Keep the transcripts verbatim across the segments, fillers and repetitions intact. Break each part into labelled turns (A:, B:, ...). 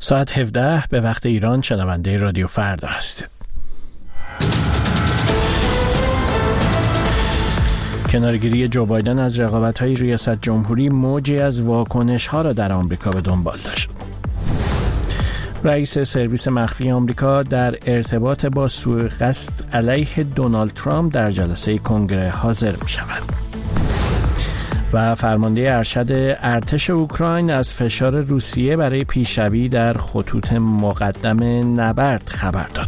A: ساعت هفده به وقت ایران شنونده رادیو فردا هستید. کنارگیری جو بایدن از رقابت‌های ریاست جمهوری موجی از واکنش‌ها را در آمریکا به دنبال داشت. رئیس سرویس مخفی آمریکا در ارتباط با سوء قصد علیه دونالد ترامپ در جلسه کنگره حاضر می‌شود. و فرمانده ارشد ارتش اوکراین از فشار روسیه برای پیشروی در خطوط مقدم نبرد خبر داد.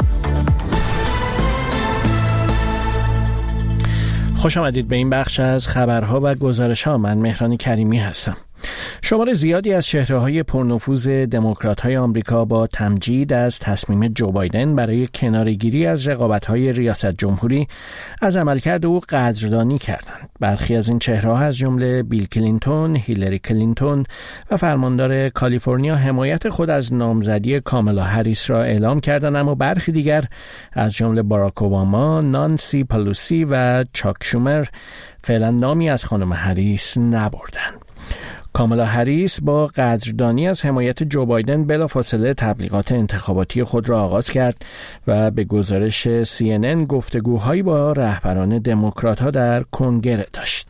A: خوش آمدید به این بخش از خبرها و گزارش‌ها. من مهران کریمی هستم. شمار زیادی از چهره‌های پرنفوذ دموکرات‌های آمریکا با تمجید از تصمیم جو بایدن برای کناره‌گیری از رقابت‌های ریاست جمهوری از عملکرد او قدردانی کردند. برخی از این چهره‌ها از جمله بیل کلینتون، هیلاری کلینتون و فرماندار کالیفرنیا حمایت خود از نامزدی کامالا هریس را اعلام کردند، اما برخی دیگر از جمله باراک اوباما، نانسی پلوسی و چاک شومر فعلا نامی از خانم هریس نبردند. کامالا هریس با قدردانی از حمایت جو بایدن بلافاصله تبلیغات انتخاباتی خود را آغاز کرد و به گزارش سی ان ان گفتگوهایی با رهبران دموکرات‌ها در کنگره داشت.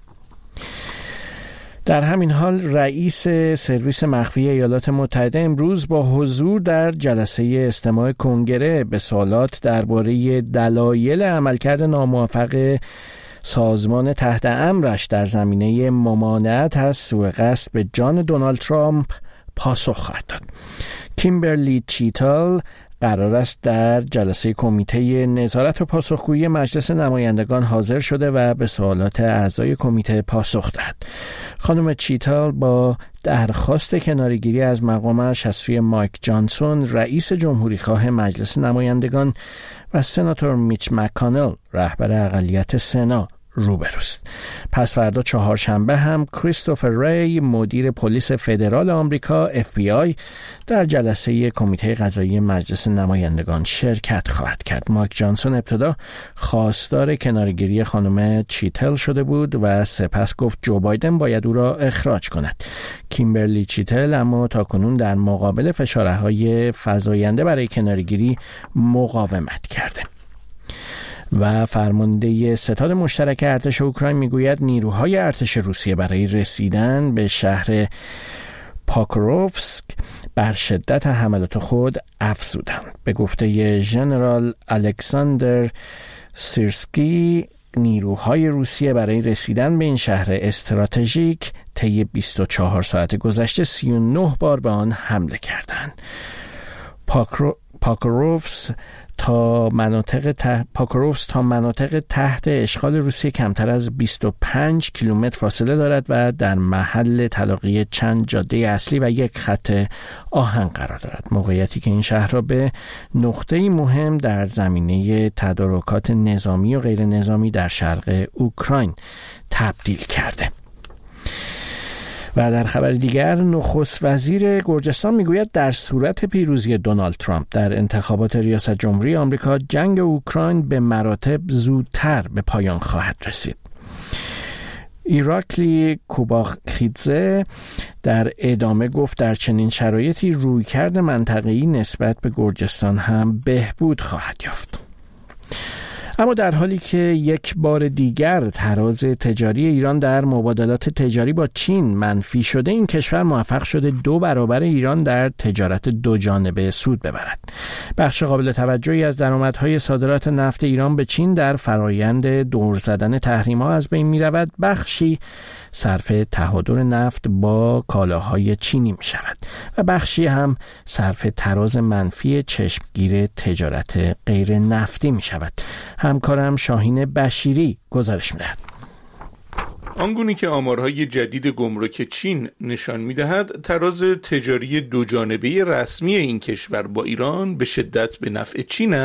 A: در همین حال رئیس سرویس مخفی ایالات متحده امروز با حضور در جلسه استماع کنگره به سوالات درباره دلایل عملکرد ناموفق سازمان تحت امرش در زمینه ممانعت از سوء قصد به جان دونالد ترامپ پاسخ خواهد داد. کیمبرلی چیتال قرار است در جلسه کمیته نظارت و پاسخگویی مجلس نمایندگان حاضر شده و به سوالات اعضای کمیته پاسخ دهد. خانم چیتال با درخواست کناره‌گیری از مقامش از سوی مایک جانسون رئیس جمهوری خواه مجلس نمایندگان و سناتور میچ مکانل رهبر اقلیت سنا روبروست. پس فردا چهارشنبه هم کریستوفر ری مدیر پلیس فدرال آمریکا اف بی آی در جلسه کمیته قضایی مجلس نمایندگان شرکت خواهد کرد. مایک جانسون ابتدا خواستار کناره‌گیری خانم چیتل شده بود و سپس گفت جو بایدن باید او را اخراج کند. کیمبرلی چیتل اما تاکنون در مقابل فشارهای فزاینده برای کناره‌گیری مقاومت کرده. و فرمانده ستاد مشترک ارتش اوکراین میگوید نیروهای ارتش روسیه برای رسیدن به شهر پاکروفسک بر شدت حملات خود افزودند. به گفته ژنرال الکساندر سیرسکی نیروهای روسیه برای رسیدن به این شهر استراتژیک طی بیست و چهار ساعت گذشته سی و نه بار به آن حمله کردند. پاکرو... پاکروفس تا مناطق ته... پاکروفس تا مناطق تحت اشغال روسیه کمتر از بیست و پنج کیلومتر فاصله دارد و در محل تلاقی چند جاده اصلی و یک خط آهن قرار دارد. موقعیتی که این شهر را به نقطه‌ای مهم در زمینه تدارکات نظامی و غیر نظامی در شرق اوکراین تبدیل کرده. و در خبر دیگر نخست وزیر گرجستان میگوید در صورت پیروزی دونالد ترامپ در انتخابات ریاست جمهوری آمریکا جنگ اوکراین به مراتب زودتر به پایان خواهد رسید. ایراکلی کوباخیدزه در ادامه گفت در چنین شرایطی رویکرد منطقه‌ای نسبت به گرجستان هم بهبود خواهد یافت. اما در حالی که یک بار دیگر تراز تجاری ایران در مبادلات تجاری با چین منفی شده، این کشور موفق شده دو برابر ایران در تجارت دو جانبه سود ببرد. بخش قابل توجهی از درآمدهای صادرات نفت ایران به چین در فرایند دور زدن تحریم‌ها از بین می‌رود، بخشی صرف تهادر نفت با کالاهای چینی می‌شود و بخشی هم صرف تراز منفی چشمگیر تجارت غیر نفتی می‌شود. همکارم شاهین بشیری گزارش می‌دهد.
B: آنگونه که آمارهای جدید گمرک چین نشان می‌دهد، تراز تجاری دو جانبه رسمی این کشور با ایران به شدت به نفع چین است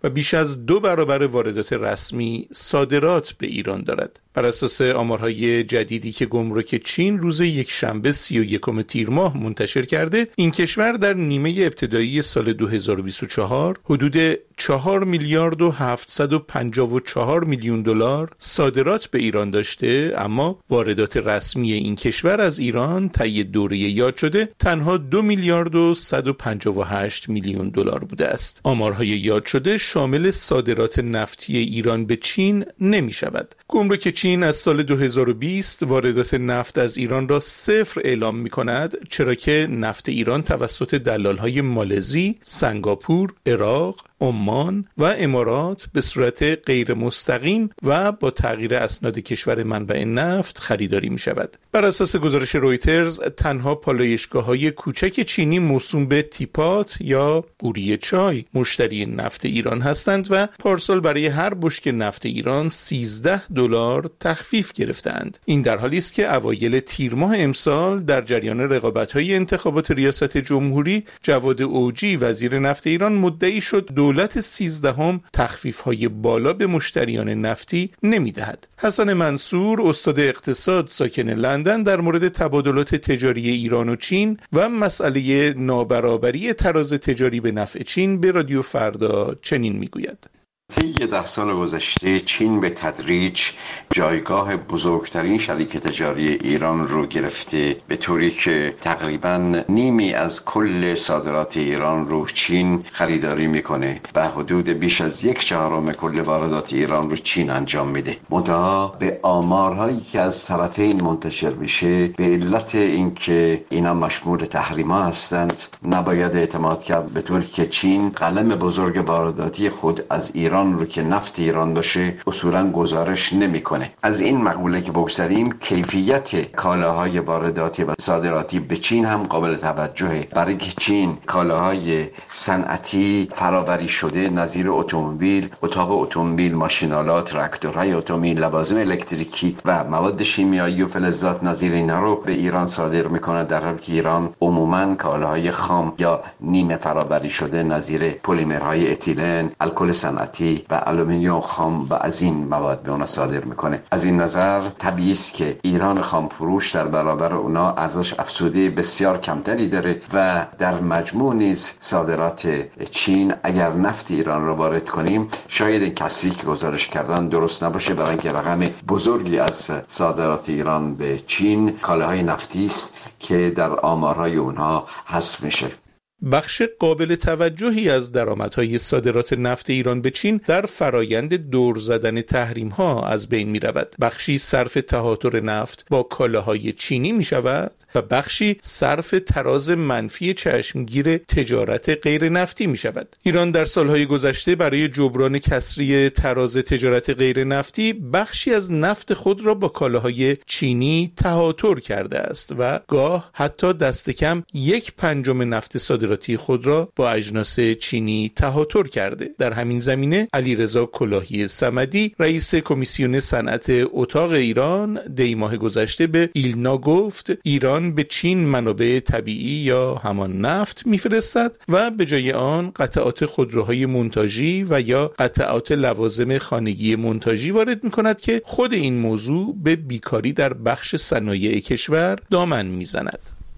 B: و بیش از دو برابر واردات رسمی صادرات به ایران دارد. بر اساس آمارهای جدیدی که گمرک چین روز یک شنبه سی و یکم تیر ماه منتشر کرده، این کشور در نیمه ابتدایی سال دو هزار و بیست و چهار حدود چهار میلیارد و هفتصد و پنجاه و چهار میلیون دلار صادرات به ایران داشته، اما واردات رسمی این کشور از ایران طی دوره یاد شده تنها دو میلیارد و صد و پنجاه و هشت میلیون دلار بوده است. آمارهای یاد شده شامل صادرات نفتی ایران به چین نمی شود. گمرک چین از سال دو هزار و بیست واردات نفت از ایران را صفر اعلام می کند، چرا که نفت ایران توسط دلال‌های مالزی، سنگاپور، عراق، عمان و امارات به صورت غیر مستقیم و با تغییر اسناد کشور منبع نفت خریداری می شود. بر اساس گزارش رویترز، تنها پالایشگاه‌های کوچک چینی موسوم به تیپات یا قوری چای مشتری نفت ایران هستند و پارسال برای هر بشکه نفت ایران سیزده دلار تخفیف گرفتند. این در حالی است که اوایل تیر ماه امسال در جریان رقابت‌های انتخابات ریاست جمهوری، جواد اوجی وزیر نفت ایران مدعی شد دولت سیزدهم تخفیف‌های بالا به مشتریان نفتی نمی‌دهد. حسن منصور استاد اقتصاد ساکن لندن در مورد تبادلات تجاری ایران و چین و مسئله نابرابری تراز تجاری به نفع چین به رادیو فردا چنین میگوید:
C: طی ده سال گذشته چین به تدریج جایگاه بزرگترین شریک تجاری ایران رو گرفته، به طوری که تقریباً نیمی از کل صادرات ایران رو چین خریداری میکنه و حدود بیش از یک چهارم کل واردات ایران رو چین انجام میده. منتها به آمارهایی که از طرفین منتشر میشه، به علت اینکه اینا مشمول تحریما هستند، نباید اعتماد کرد، به طوری که چین قلم بزرگ وارداتی خود از ایران رو که نفت ایران باشه اصولا گزارش نمیکنه. از این مقوله که بگذریم، کیفیت کالاهای وارداتی و صادراتی به چین هم قابل توجهه، برای که چین کالاهای صنعتی فراوری شده نظیر اتومبیل، اتاق اتومبیل، ماشینالات، تراکتورهای اتومبیل، لوازم الکتریکی و مواد شیمیایی و فلزات نظیر اینها رو به ایران صادر میکنه، در حالی که ایران عموما کالاهای خام یا نیمه فراوری شده نظیر پلیمرهای اتیلن، الکل صنعتی و آلومینیوم خام و از این مواد به اونا صادر میکنه. از این نظر طبیعی است که ایران خام فروش در برابر اونا ارزش افزوده بسیار کمتری داره و در مجموع نیز صادرات چین اگر نفت ایران رو وارد کنیم، شاید کسی که گزارش کردن درست نباشه، برای اینکه رقم بزرگی از صادرات ایران به چین کالاهای نفتی است که در آمارهای اونها حذف میشه.
B: بخش قابل توجهی از درآمدهای صادرات نفت ایران به چین در فرایند دور زدن تحریم‌ها از بین می‌رود. بخشی صرف تهاتر نفت با کالاهای چینی می‌شود و بخشی صرف تراز منفی چشمگیر تجارت غیر نفتی می‌شود. ایران در سالهای گذشته برای جبران کسری تراز تجارت غیر نفتی بخشی از نفت خود را با کالاهای چینی تهاتر کرده است و گاه حتی دست کم یک پنجم نفت صادرات خود را با اجناس چینی تهاتر کرده. در همین زمینه علیرضا کلاهی صمدی، رئیس کمیسیون صنعت اتاق ایران، دی ماه گذشته به ایلنا گفت ایران به چین منابع طبیعی یا همان نفت میفرستد و به جای آن قطعات خودروهای مونتاژی و یا قطعات لوازم خانگی مونتاژی وارد میکند که خود این موضوع به بیکاری در بخش صنایع کشور دامن میزند.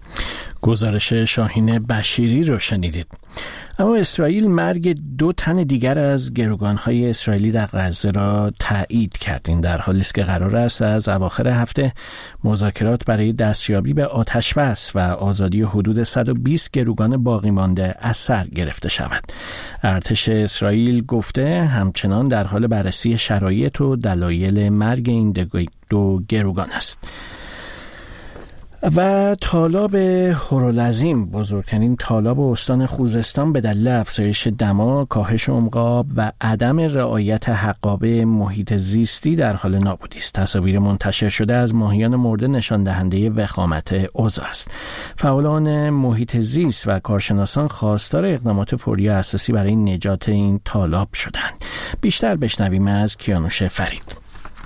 A: گزارش شاهین بشیری رو شنیدید. اما اسرائیل مرگ دو تن دیگر از گروگان‌های اسرائیلی در غزه را تایید کرد. این در حالی است که قرار است از اواخر هفته مذاکرات برای دستیابی به آتش‌بس و آزادی حدود صد و بیست گروگان باقی مانده از سر گرفته شود. ارتش اسرائیل گفته همچنان در حال بررسی شرایط و دلایل مرگ این دو گروگان است. و تالاب هورالعظیم، بزرگترین تالاب استان خوزستان، به دلیل افزایش دما، کاهش عمقاب و عدم رعایت حقابه محیط زیستی در حال نابودی است. تصاویر منتشر شده از ماهیان مرده نشان دهنده وخامت اوضاع است. فعالان محیط زیست و کارشناسان خواستار اقدامات فوری اساسی برای نجات این تالاب شدند. بیشتر بشنویم از کیانوش فرید.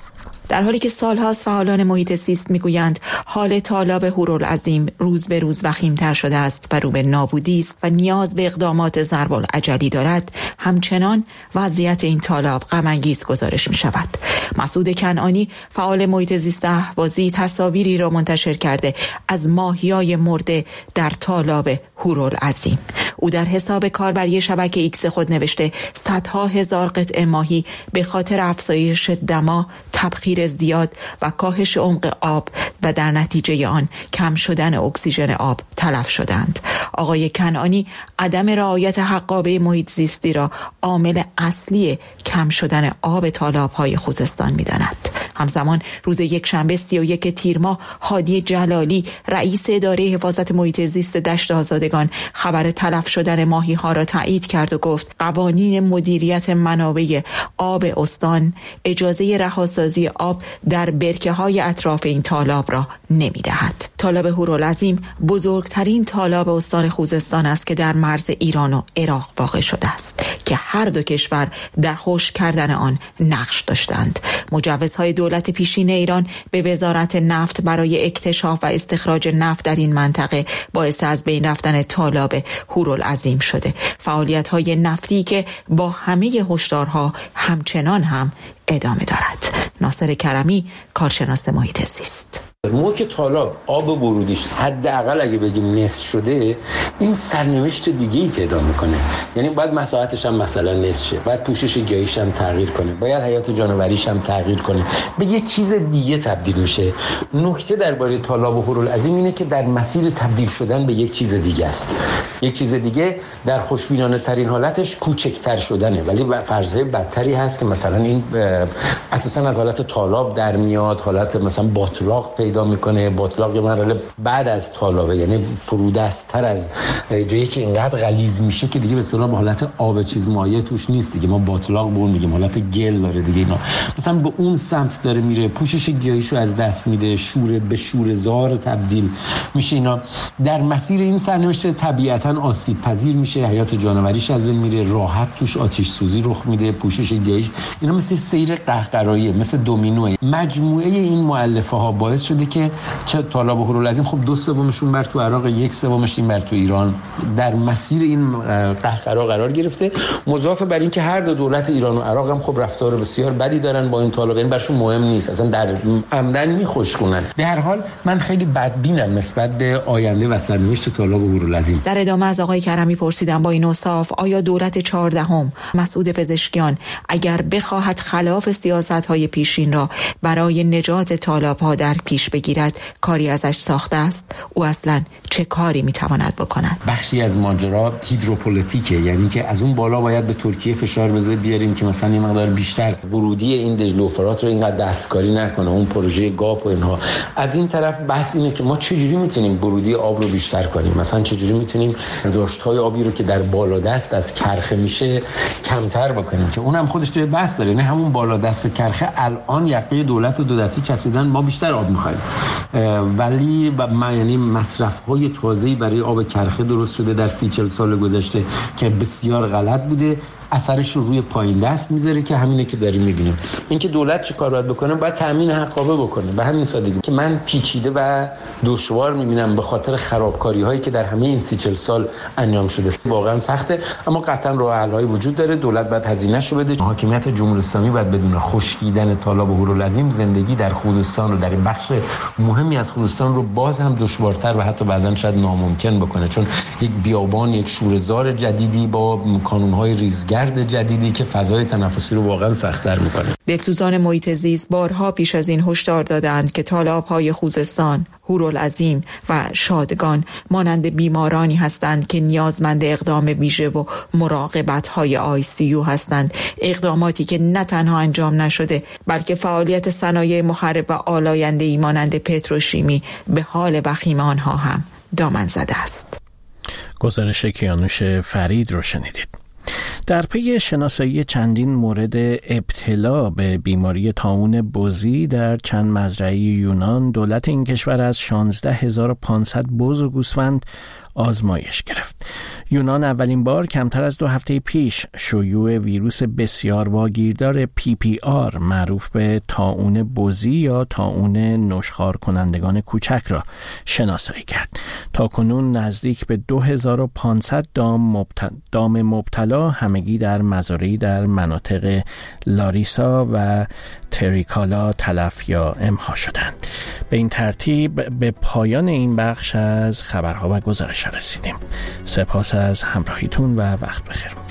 D: در حالی که سالهاست فعالان محیط زیست میگویند حال تالاب هورالعظیم روز به روز وخیم‌تر شده است و رو به نابودی است و نیاز به اقدامات ضرب‌العجلی دارد، همچنان وضعیت این تالاب غم‌انگیز گزارش می شود. مسعود کنعانی فعال محیط زیست اهوازی تصاویری را منتشر کرده از ماهیای مرده در تالاب هورالعظیم. او در حساب کاربری شبکه ایکس خود نوشته صدها هزار قطعه ماهی به خاطر افزایش دما، تبخیر زیاد و کاهش عمق آب و در نتیجه آن کم شدن اکسیژن آب تلف شدند. آقای کنعانی عدم رعایت حقابه محیط زیستی را عامل اصلی کم شدن آب تالاب‌های خوزستان می‌داند. همزمان روز یک شنبه سی و یک تیر ماه هادی جلالی رئیس اداره حفاظت محیط زیست دشت آزادگان خبر تلف شدن ماهی ها را تایید کرد و گفت قوانین مدیریت منابع آب استان اجازه رهاسازی آب در برکه های اطراف این تالاب را نمی دهد. تالاب هورالعظیم بزرگترین تالاب استان خوزستان است که در مرز ایران و عراق واقع شده است که هر دو کشور در خشک کردن آن نقش داشتند. مجوزهای دولت پیشین ایران به وزارت نفت برای اکتشاف و استخراج نفت در این منطقه باعث از بین رفتن تالاب هورالعظیم شده. فعالیت‌های نفتی که با همه هشدارها همچنان هم ادامه دارد. ناصر کرمی، کارشناس محیط زیست.
E: موقع که تالاب آب ورودیش حداقل اگه بگیم نصف شده، این سرنوشت دیگه‌ای پیدا میکنه. یعنی باید مساحتش هم مثلا نصف شه، باید پوشش گیاهیش هم تغییر کنه، باید حیات جانوریش هم تغییر کنه، به یه چیز دیگه تبدیل میشه. نکته درباره تالاب هورالعظیم اینه که در مسیر تبدیل شدن به یک چیز دیگه است. یک چیز دیگه در خوشبینانه ترین حالتش کوچکتر شدنه، ولی فرضیه بدتری هست که مثلا این اساسا از حالت تالاب در میاد، حالت مثلا باتلاق پیدا میکنه. باتلاق یه مرحله بعد از تالابه، یعنی فرودستر از جایی که اینقدر غلیظ میشه که دیگه به اصطلاح به حالت آب چیز مایع توش نیست دیگه. ما باتلاق بون میگیم، حالت گل داره دیگه. اینا مثلا به اون سمت داره میره، پوشش گیاهیشو از دست میده، شوره به شوره زار تبدیل میشه. اینا در مسیر این سرنوشت طبیعتا آسیب پذیر میشه، حیات جانوریش از بین میره، راحت توش آتش سوزی رخ میده، پوشش گیاهیش. اینا مثل سیر قهقرایی، مثل دومینوه. مجموعه این مؤلفه ها باعث شده که چه تالاب هورالعظیم خب دو سومشون بر تو عراق، یک سومش این بر تو ایران، در مسیر این قهقرا قرار گرفته. مضاف بر این که هر دو دولت ایران و عراق هم خب رفتار بسیار بدی دارن با این تالاب، این برشون مهم نیست، اصلا در عمدن میخشکونن. به هر حال من خیلی بدبینم نسبت به آینده و سرنوشت تالاب هورالعظیم.
D: در ادامه از آقای کرمی پرسیدم با این اوصاف آیا دولت چهاردهم مسعود پزشکیان اگر بخواهد خلاف سیاست‌های پیشین را برای نجات تالاب‌ها در پیش بگیرد کاری ازش ساخته است؟ او اصلا چه کاری میتواند بکند؟
E: بخشی از ماجرا هیدروپولیتیکه، یعنی که از اون بالا باید به ترکیه فشار بذاریم بیاریم که مثلا یه مقدار بیشتر ورودی این دجله و فرات رو اینقدر دستکاری نکنه، اون پروژه گاپ و اینها. از این طرف بحث اینه که ما چجوری میتونیم ورودی آب رو بیشتر کنیم، مثلا چجوری میتونیم داشت‌های آبی رو که در بالادست از کرخه میشه کمتر بکنیم، که اونم خودش جای بحث داره. نه همون بالادست کرخه الان یقه دولت و دو دستی چسبیدن، ما بیشتر آب می‌خوایم، ولی ما یعنی مصرف‌های تازه‌ای برای آب کرخه درست شده در سی چهل سال گذشته که بسیار غلط بوده. اثرش رو روی پایین دست میذاره که همینه که داریم میبینیم. اینکه دولت چه کار باید بکنه؟ باید تامین حقابه بکنه. به همین سادگی که من پیچیده و دشوار میبینم به خاطر خرابکاری هایی که در همه این سی چهل سال انجام شده. واقعا سخته، اما قطعا راه حل هایی وجود داره. دولت باید هزینه‌شو بده. حاکمیت جمهوری اسلامی باید بدون خشکیدن تالاب هورالعظیم زندگی در خوزستان رو، در این بخش مهمی از خوزستان رو باز هم دشوارتر و حتی بعضا شاید ناممکن بکنه، چون یک بیابان، یک شوره‌زار جدیدی با کانون‌های ریزگرد جدیدی که فضای تنفسی رو واقعا سخت‌تر می‌کنه.
D: دلسوزان محیط زیست بارها پیش از این هشدار دادند که تالاب‌های خوزستان، هورالعظیم و شادگان مانند بیمارانی هستند که نیازمند اقدام ویژه و مراقبت‌های آی سی یو هستند. اقداماتی که نه تنها انجام نشده بلکه فعالیت صنایع مخرب و آلاینده‌ای مانند پتروشیمی به حال وخیم آنها هم دامن زده است.
A: گزارش کیانوش فرید رو شنیدید. در پی شناسایی چندین مورد ابتلا به بیماری طاعون بزی در چند مزرعه یونان، دولت این کشور از شانزده هزار و پانصد بز و گوسفند آزمایش گرفت. یونان اولین بار کمتر از دو هفته پیش شیوع ویروس بسیار واگیردار پی پی آر معروف به طاعون بزی یا طاعون نشخوار کنندگان کوچک را شناسایی کرد. تا کنون نزدیک به دو هزار و پانصد دام مبتلا, دام مبتلا همگی در مزارعی در مناطق لاریسا و تریکالا تلف یا امها شدند. به این ترتیب به پایان این بخش از خبرها و گزارش رسیدیم. سپاس از همراهیتون و وقت بخیر.